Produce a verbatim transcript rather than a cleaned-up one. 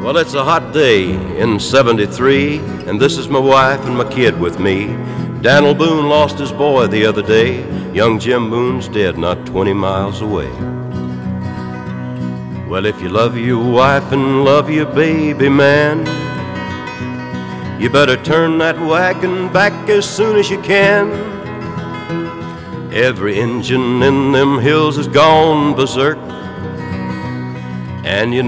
Well, it's a hot day in seventy-three, and this is my wife and my kid with me. Daniel Boone lost his boy the other day. Young Jim Boone's dead not twenty miles away. Well, if you love your wife and love your baby, man, you better turn that wagon back as soon as you can. Every engine in them hills has gone berserk, and you